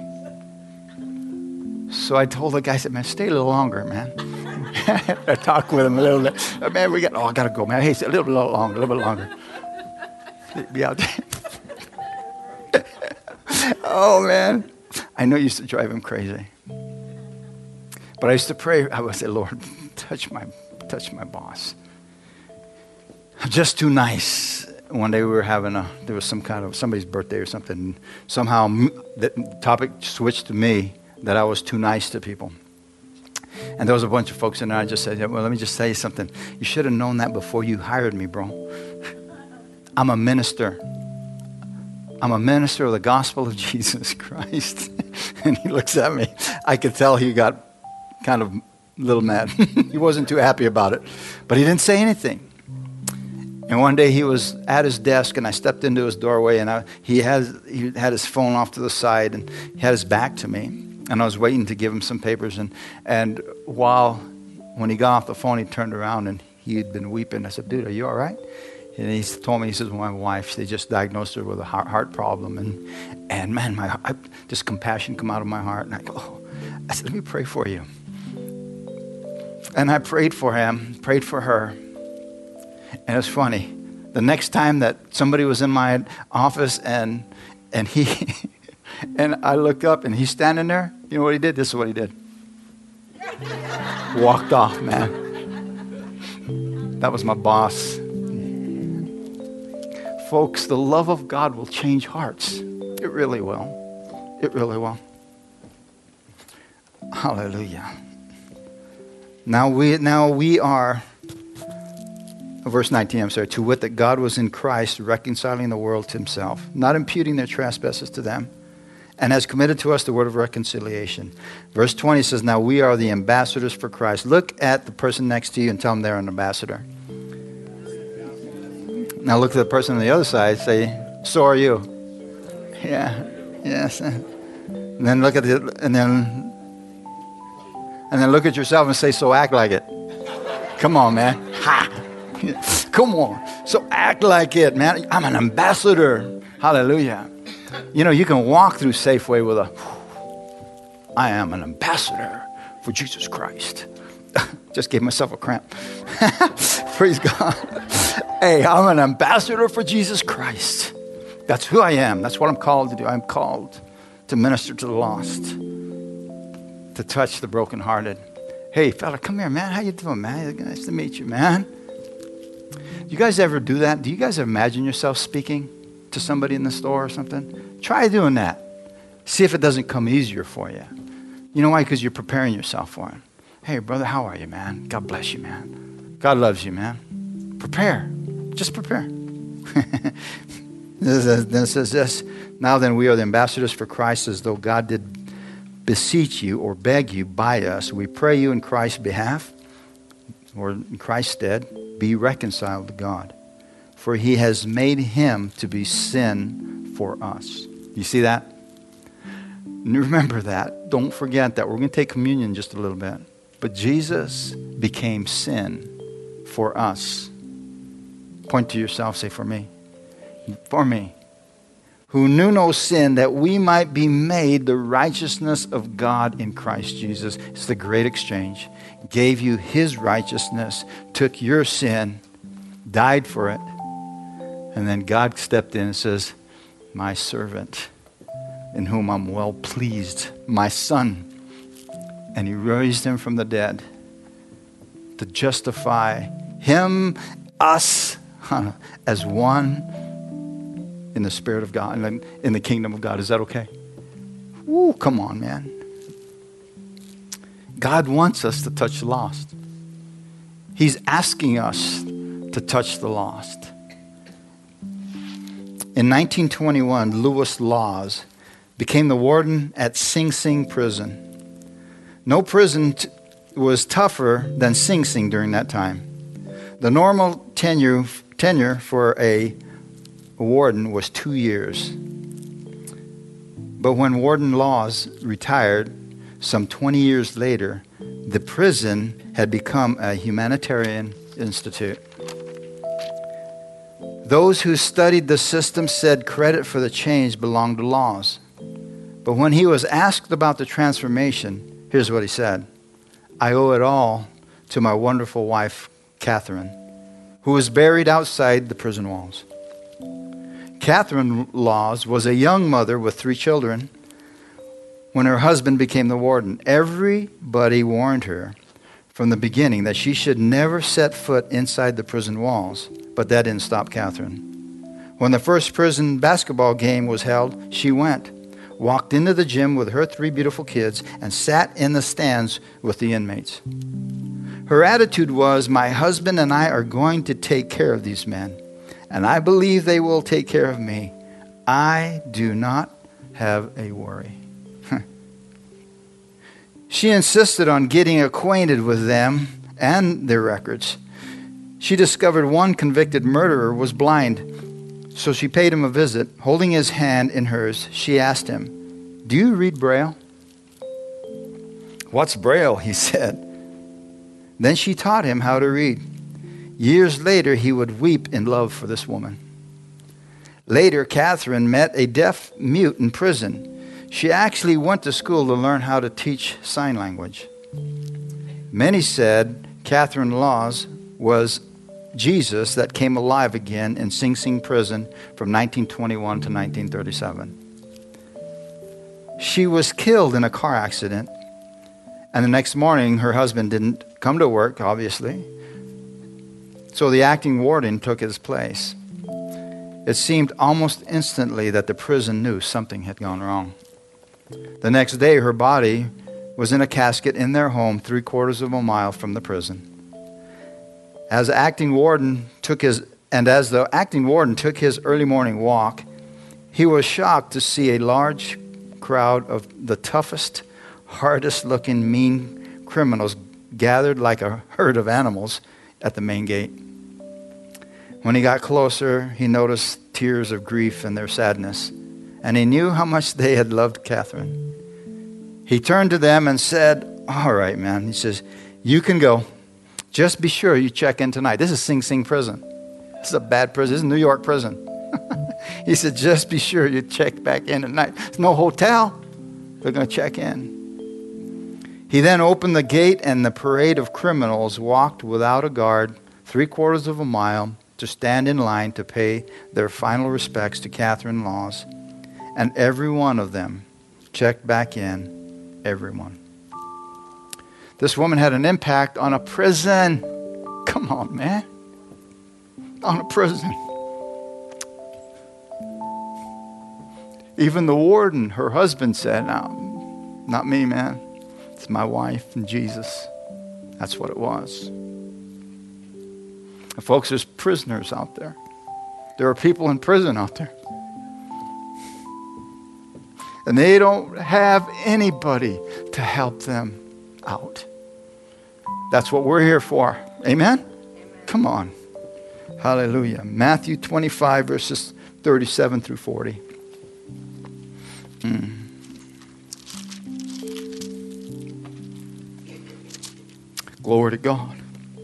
So I told the guy, I said, man, stay a little longer, man. I talked with him a little bit. Oh, man, we got, oh, I got to go, man. Hey, a little bit longer, a little bit longer. Be out there. Oh, man. I know you used to drive him crazy. But I used to pray. I would say, Lord, touch my, touch my boss. I'm just too nice. One day we were having a, there was some kind of, somebody's birthday or something. Somehow the topic switched to me that I was too nice to people. And there was a bunch of folks in there. I just said, well, let me just tell you something. You should have known that before you hired me, bro. I'm a minister. I'm a minister of the gospel of Jesus Christ. And he looks at me. I could tell he got kind of a little mad. He wasn't too happy about it. But he didn't say anything. And one day he was at his desk, and I stepped into his doorway, and I, he, has, he had his phone off to the side, and he had his back to me. And I was waiting to give him some papers. And, and while, when he got off the phone, he turned around, and he had been weeping. I said, dude, are you all right? And he told me, he says, well, my wife, they just diagnosed her with a heart, heart problem. And, and man, my I, just compassion come out of my heart. And I go, oh. I said, let me pray for you. And I prayed for him, prayed for her. And it's funny. The next time that somebody was in my office and and he and I looked up and he's standing there, you know what he did? This is what he did. Walked off, man. That was my boss. Folks, the love of God will change hearts. It really will. It really will. Hallelujah. Now we now we are Verse nineteen, I'm sorry, to wit that God was in Christ reconciling the world to himself, not imputing their trespasses to them, and has committed to us the word of reconciliation. Verse twenty says, now we are the ambassadors for Christ. Look at the person next to you and tell them they're an ambassador. Now look at the person on the other side, say, so are you. Yeah, yes. And then look at the, and then, and then look at yourself and say, so act like it. Come on, man. Ha! Come on. So act like it, man. I'm an ambassador. Hallelujah. You know, you can walk through Safeway with a, I am an ambassador for Jesus Christ. Just gave myself a cramp. Praise God. Hey, I'm an ambassador for Jesus Christ. That's who I am. That's what I'm called to do. I'm called to minister to the lost, to touch the brokenhearted. Hey, fella, come here, man. How you doing, man? Nice to meet you, man. Do you guys ever do that? Do you guys imagine yourself speaking to somebody in the store or something? Try doing that. See if it doesn't come easier for you. You know why? Because you're preparing yourself for it. Hey, brother, how are you, man? God bless you, man. God loves you, man. Prepare. Just prepare. Then it says this. Now then, we are the ambassadors for Christ, as though God did beseech you or beg you by us. We pray you in Christ's behalf, or in Christ's stead, be reconciled to God. For he has made him to be sin for us. You see that? And remember that. Don't forget that. We're going to take communion in just a little bit. But Jesus became sin for us. Point to yourself, say, for me. For me. Who knew no sin, that we might be made the righteousness of God in Christ Jesus. It's the great exchange. Gave you his righteousness, took your sin, died for it, and then God stepped in and says, my servant, in whom I'm well pleased, my son. And he raised him from the dead to justify him, us, huh, as one in the Spirit of God, and in the kingdom of God. Is that okay? Woo, come on, man. God wants us to touch the lost. He's asking us to touch the lost. In nineteen twenty-one, Lewis Laws became the warden at Sing Sing prison. No prison t- was tougher than Sing Sing during that time. The normal tenure, tenure for a warden was two years. But when Warden Laws retired, some twenty years later, the prison had become a humanitarian institute. Those who studied the system said credit for the change belonged to Laws. But when he was asked about the transformation, here's what he said. I owe it all to my wonderful wife, Catherine, who was buried outside the prison walls. Catherine Laws was a young mother with three children when her husband became the warden. Everybody warned her from the beginning that she should never set foot inside the prison walls, but that didn't stop Catherine. When the first prison basketball game was held, she went, walked into the gym with her three beautiful kids, and sat in the stands with the inmates. Her attitude was, my husband and I are going to take care of these men, and I believe they will take care of me. I do not have a worry. She insisted on getting acquainted with them and their records. She discovered one convicted murderer was blind, so she paid him a visit. Holding his hand in hers, she asked him, "Do you read Braille?" "What's Braille?" he said. Then she taught him how to read. Years later, he would weep in love for this woman. Later, Catherine met a deaf mute in prison. She actually went to school to learn how to teach sign language. Many said Catherine Laws was Jesus that came alive again in Sing Sing prison from nineteen twenty-one to nineteen thirty-seven. She was killed in a car accident, and the next morning her husband didn't come to work, obviously. So the acting warden took his place. It seemed almost instantly that the prison knew something had gone wrong. The next day, her body was in a casket in their home, three quarters of a mile from the prison. As acting warden took his, and as the acting warden took his early morning walk, he was shocked to see a large crowd of the toughest, hardest-looking, mean criminals gathered like a herd of animals at the main gate. When he got closer, he noticed tears of grief and their sadness, and he knew how much they had loved Catherine. He turned to them and said, "All right, man," he says, "you can go. Just be sure you check in tonight." This is Sing Sing prison. This is a bad prison. This is New York prison. He said, "Just be sure you check back in tonight. There's no hotel. They're going to check in." He then opened the gate, and the parade of criminals walked without a guard three quarters of a mile to stand in line to pay their final respects to Catherine Laws. And every one of them checked back in. Everyone. This woman had an impact on a prison. Come on, man. On a prison. Even the warden, her husband, said, "No, not me, man. It's my wife and Jesus." That's what it was. And folks, there's prisoners out there. There are people in prison out there. And they don't have anybody to help them out. That's what we're here for. Amen? Amen. Come on. Hallelujah. Matthew twenty-five, verses thirty-seven through forty. Hmm. Glory to God.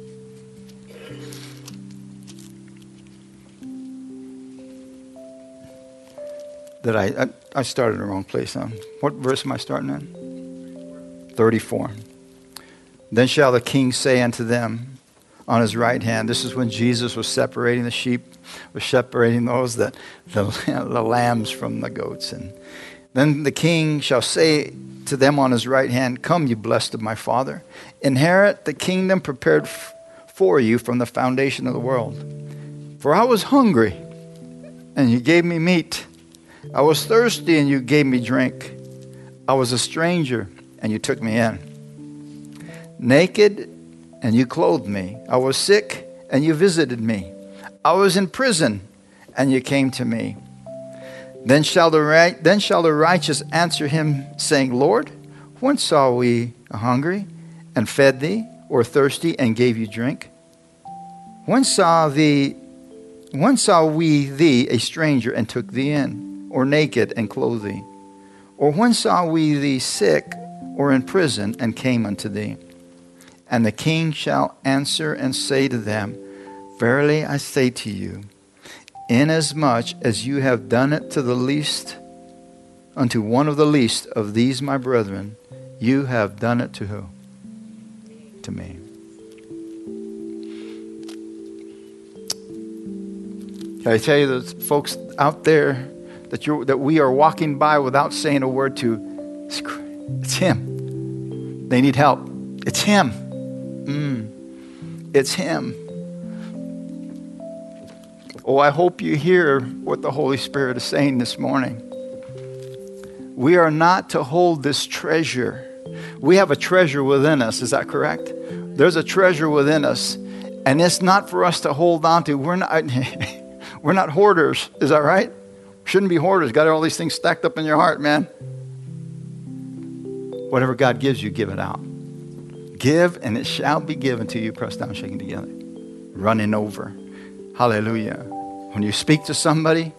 That I, I I started in the wrong place. Huh? What verse am I starting in? thirty-four. Then shall the king say unto them on his right hand. This is when Jesus was separating the sheep, was separating those that the, the lambs from the goats. And then the king shall say to them on his right hand, "Come, you blessed of my Father, inherit the kingdom prepared f- for you from the foundation of the world. For I was hungry, and you gave me meat. I was thirsty, and you gave me drink. I was a stranger, and you took me in. Naked, and you clothed me. I was sick, and you visited me. I was in prison, and you came to me." Then shall the right, then shall the righteous answer him, saying, "Lord, when saw we hungry, and fed thee, or thirsty, and gave you drink? When saw thee, when saw we thee a stranger, and took thee in, or naked, and clothed thee? Or when saw we thee sick, or in prison, and came unto thee?" And the king shall answer and say to them, "Verily I say to you, inasmuch as you have done it to the least, unto one of the least of these my brethren, you have done it to who? To me." Can I tell you that folks out there that you that we are walking by without saying a word to? It's him. They need help. It's him. Mm. It's him. Oh, I hope you hear what the Holy Spirit is saying this morning. We are not to hold this treasure. We have a treasure within us. Is that correct? There's a treasure within us, and it's not for us to hold on to. We're not, we're not hoarders. Is that right? Shouldn't be hoarders. Got all these things stacked up in your heart, man. Whatever God gives you, give it out. Give, and it shall be given to you, pressed down, shaken together, running over. Hallelujah. When you speak to somebody,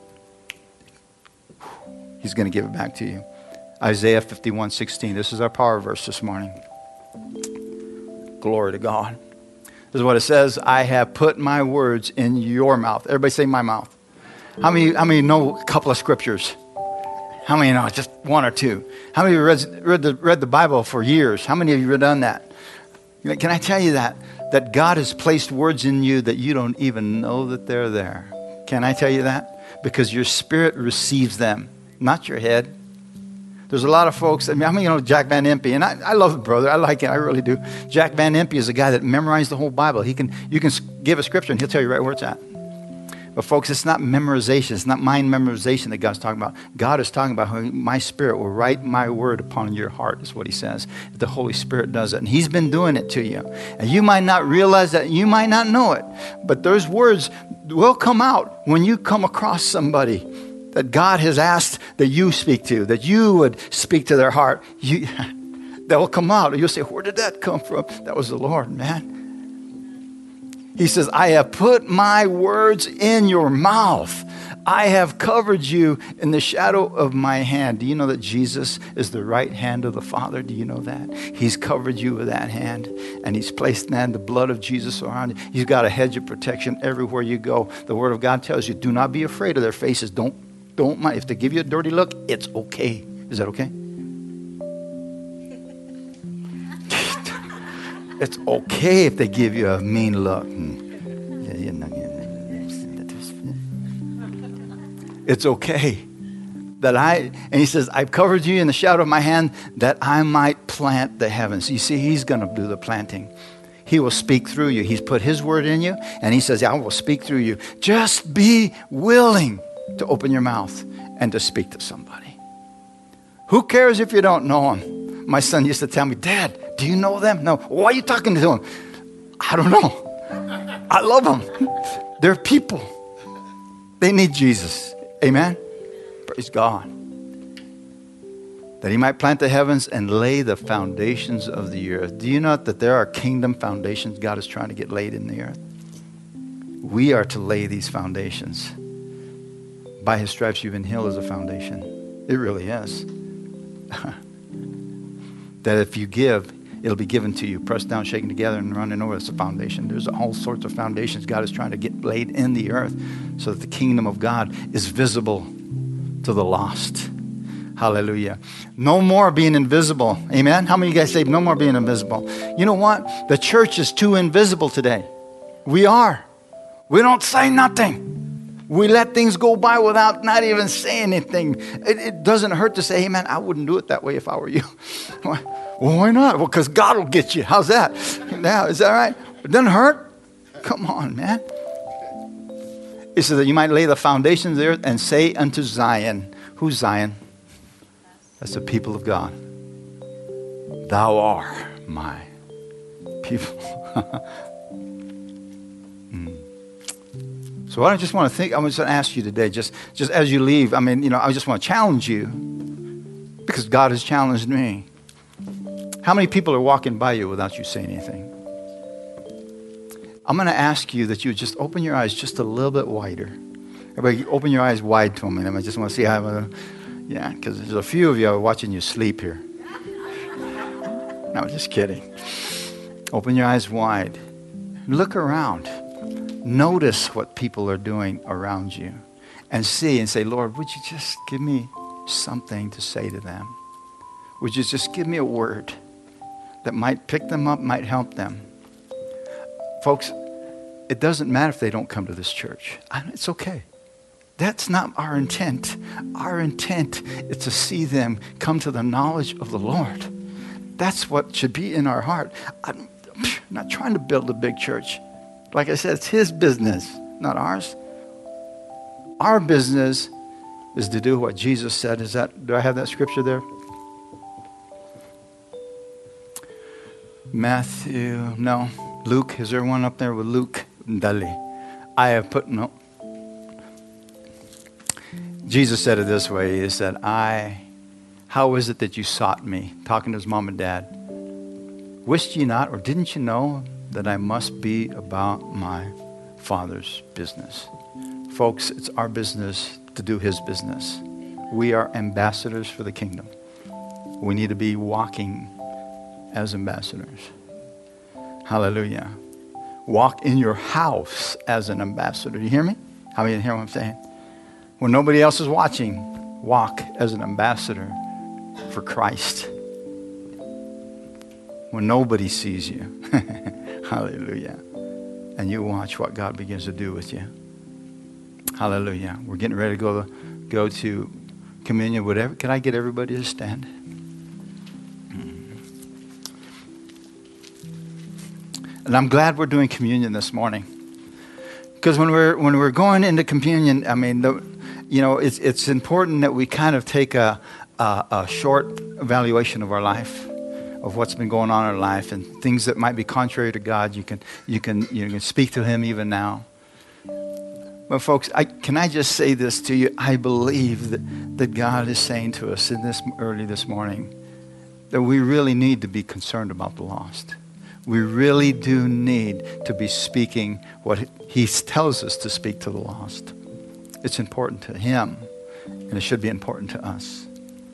he's going to give it back to you. Isaiah fifty-one sixteen. This is our power verse this morning. Glory to God. This is what it says. I have put my words in your mouth. Everybody say my mouth. How many, how many know a couple of scriptures? How many know just one or two? How many of you read, read, the, read the Bible for years? How many of you have done that? Can I tell you that? That God has placed words in you that you don't even know that they're there. Can I tell you that? Because your spirit receives them, not your head. There's a lot of folks, I mean, how many know Jack Van Impe? And I, I love the brother. I like him. I really do. Jack Van Impe is a guy that memorized the whole Bible. He can, you can give a scripture and he'll tell you right where it's at. But folks, it's not memorization. It's not mind memorization that God's talking about. God is talking about how my spirit will write my word upon your heart, is what he says. The Holy Spirit does it. And he's been doing it to you. And you might not realize that. You might not know it. But those words will come out when you come across somebody that God has asked that you speak to, that you would speak to their heart. You, that will come out. And you'll say, where did that come from? That was the Lord, man. He says, I have put my words in your mouth. I have covered you in the shadow of my hand. Do you know that Jesus is the right hand of the Father? Do you know that? He's covered you with that hand. And he's placed, man, the blood of Jesus around you. He's got a hedge of protection everywhere you go. The Word of God tells you, do not be afraid of their faces. Don't, don't mind. If they give you a dirty look, it's okay. Is that okay? It's okay if they give you a mean look. It's okay that I, and he says, I've covered you in the shadow of my hand that I might plant the heavens. You see, he's going to do the planting. He will speak through you. He's put his word in you, and he says, I will speak through you. Just be willing to open your mouth and to speak to somebody. Who cares if you don't know them? My son used to tell me, Dad, do you know them? No. Why are you talking to them? I don't know. I love them. They're people. They need Jesus. Amen? Praise God. That he might plant the heavens and lay the foundations of the earth. Do you know that there are kingdom foundations God is trying to get laid in the earth? We are to lay these foundations. By his stripes you've been healed as a foundation. It really is. That if you give, it'll be given to you, pressed down, shaken together, and running over. It's a foundation. There's all sorts of foundations God is trying to get laid in the earth so that the kingdom of God is visible to the lost. Hallelujah. No more being invisible. Amen? How many of you guys say no more being invisible? You know what? The church is too invisible today. We are. We don't say nothing. We let things go by without not even saying anything. It, it doesn't hurt to say, hey, man, I wouldn't do it that way if I were you. Well, why not? Well, because God will get you. How's that? Now, is that right? It doesn't hurt? Come on, man. It says that you might lay the foundations there and say unto Zion. Who's Zion? That's the people of God. Thou art my people. mm. So I just want to think, I just want to ask you today, just, just as you leave, I mean, you know, I just want to challenge you because God has challenged me. How many people are walking by you without you saying anything? I'm going to ask you that you just open your eyes just a little bit wider. Everybody, open your eyes wide to me. I just want to see how, uh, yeah, because there's a few of you are watching you sleep here. No, just kidding. Open your eyes wide. Look around. Notice what people are doing around you and see and say, Lord, would you just give me something to say to them? Would you just give me a word that might pick them up, might help them? Folks, it doesn't matter if they don't come to this church. It's okay. That's not our intent. Our intent is to see them come to the knowledge of the Lord. That's what should be in our heart. I'm not trying to build a big church. Like I said, it's his business, not ours. Our business is to do what Jesus said. Is that, do I have that scripture there? Matthew, no. Luke, is there one up there with Luke? Dali. I have put, no. Jesus said it this way. He said, I How is it that you sought me? Talking to his mom and dad. Wished ye not, or didn't you know that I must be about my Father's business? Folks, it's our business to do his business. We are ambassadors for the kingdom. We need to be walking as ambassadors. Hallelujah. Walk in your house as an ambassador. You hear me? How many hear what I'm saying? When nobody else is watching, walk as an ambassador for Christ. When nobody sees you. Hallelujah. And you watch what God begins to do with you. Hallelujah. We're getting ready to go to, go to communion. Whatever. Can I get everybody to stand? And I'm glad we're doing communion this morning. Because when we're when we're going into communion, I mean, the, you know, it's it's important that we kind of take a, a a short evaluation of our life, of what's been going on in our life, and things that might be contrary to God. You can you can you can speak to Him even now. But folks, I, can I just say this to you? I believe that, that God is saying to us in this early this morning that we really need to be concerned about the lost. We really do need to be speaking what He tells us to speak to the lost. It's important to Him, and it should be important to us.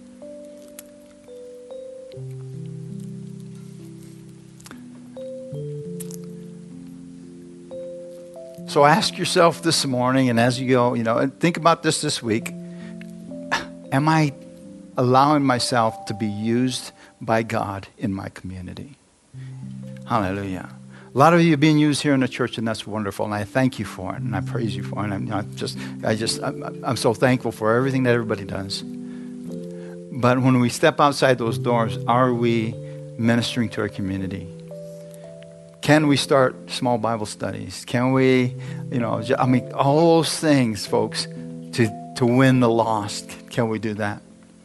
So ask yourself this morning, and as you go, you know, and think about this this week. Am I allowing myself to be used by God in my community? Hallelujah. A lot of you are being used here in the church, and that's wonderful, and I thank you for it, and I praise you for it. And I'm just, I just, I'm, I'm so thankful for everything that everybody does. But when we step outside those doors, are we ministering to our community? Can we start small Bible studies? Can we, you know, I mean, all those things, folks, to, to win the lost. Can we do that?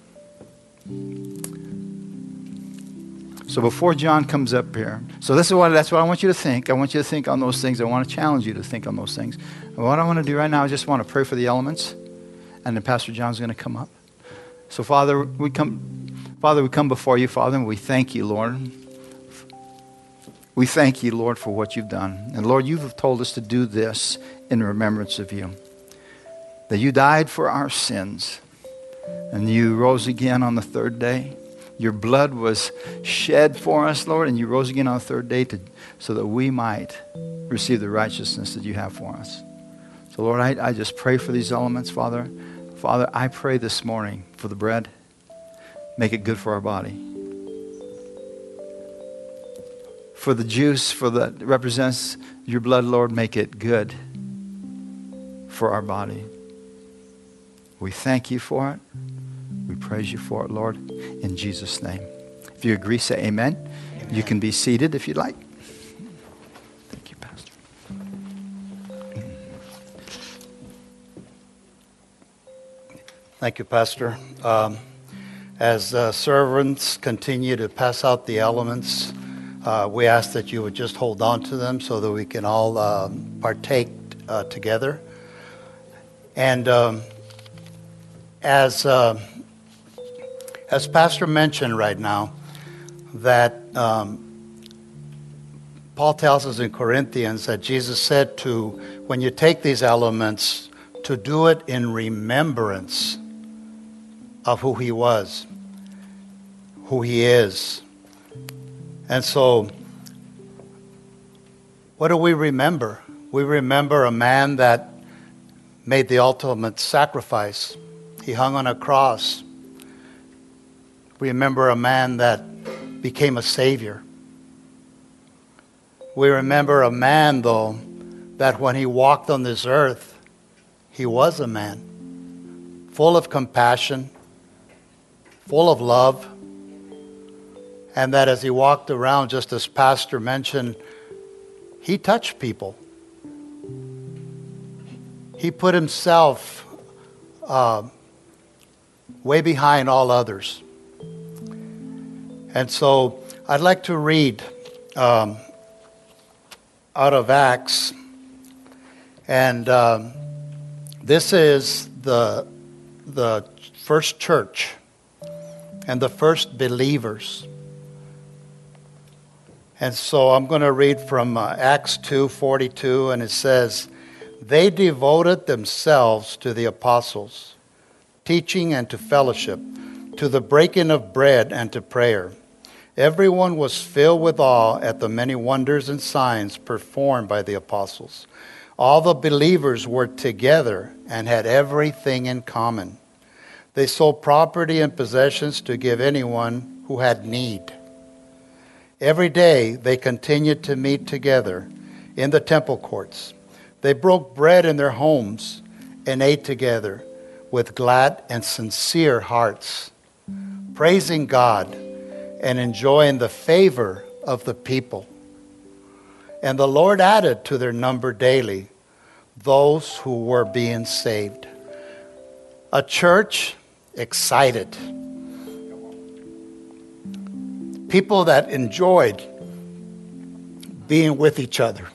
So before John comes up here, so this is what, that's what I want you to think. I want you to think on those things. I want to challenge you to think on those things. And what I want to do right now, I just want to pray for the elements, and then Pastor John's going to come up. So Father, we come, Father, we come before you, Father, and we thank you, Lord. We thank you, Lord, for what you've done. And Lord, you've told us to do this in remembrance of you. That you died for our sins. And you rose again on the third day. Your blood was shed for us, Lord, and you rose again on the third day to, so that we might receive the righteousness that you have for us. So, Lord, I, I just pray for these elements, Father. Father, I pray this morning for the bread. Make it good for our body. For the juice, for the represents your blood, Lord, make it good for our body. We thank you for it. We praise you for it, Lord, in Jesus' name. If you agree, say amen. Amen. You can be seated if you'd like. Thank you, Pastor. Thank you, Pastor. Um, as uh, servants continue to pass out the elements, Uh, we ask that you would just hold on to them so that we can all um, partake uh, together. And um, as uh, as Pastor mentioned right now, that um, Paul tells us in Corinthians that Jesus said to, when you take these elements, to do it in remembrance of who he was, who he is. And so, what do we remember? We remember a man that made the ultimate sacrifice. He hung on a cross. We remember a man that became a savior. We remember a man, though, that when he walked on this earth, he was a man, full of compassion, full of love. And that as he walked around, just as Pastor mentioned, he touched people. He put himself uh, way behind all others. And so I'd like to read um, out of Acts. And um, this is the, the first church and the first believers. And so I'm going to read from uh, Acts two forty-two, and it says, "They devoted themselves to the apostles, teaching and to fellowship, to the breaking of bread and to prayer. Everyone was filled with awe at the many wonders and signs performed by the apostles. All the believers were together and had everything in common. They sold property and possessions to give anyone who had need. Every day they continued to meet together in the temple courts. They broke bread in their homes and ate together with glad and sincere hearts, praising God and enjoying the favor of the people. And the Lord added to their number daily those who were being saved." A church excited. People that enjoyed being with each other.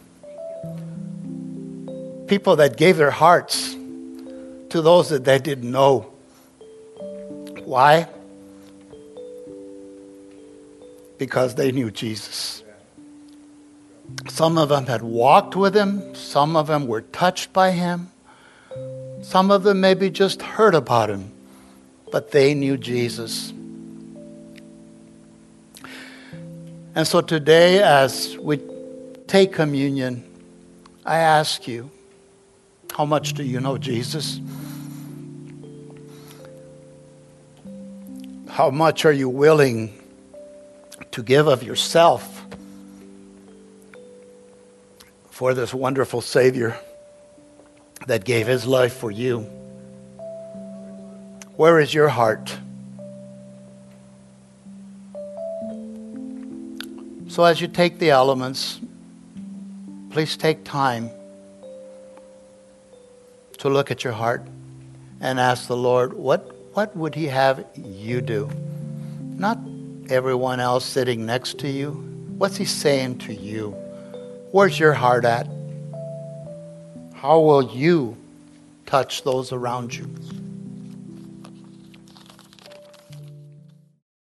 People that gave their hearts to those that they didn't know. Why? Because they knew Jesus. Some of them had walked with him. Some of them were touched by him. Some of them maybe just heard about him, but they knew Jesus. And so today, as we take communion, I ask you, how much do you know Jesus? How much are you willing to give of yourself for this wonderful Savior that gave his life for you? Where is your heart? So as you take the elements, please take time to look at your heart and ask the Lord, what, what would he have you do? Not everyone else sitting next to you. What's he saying to you? Where's your heart at? How will you touch those around you?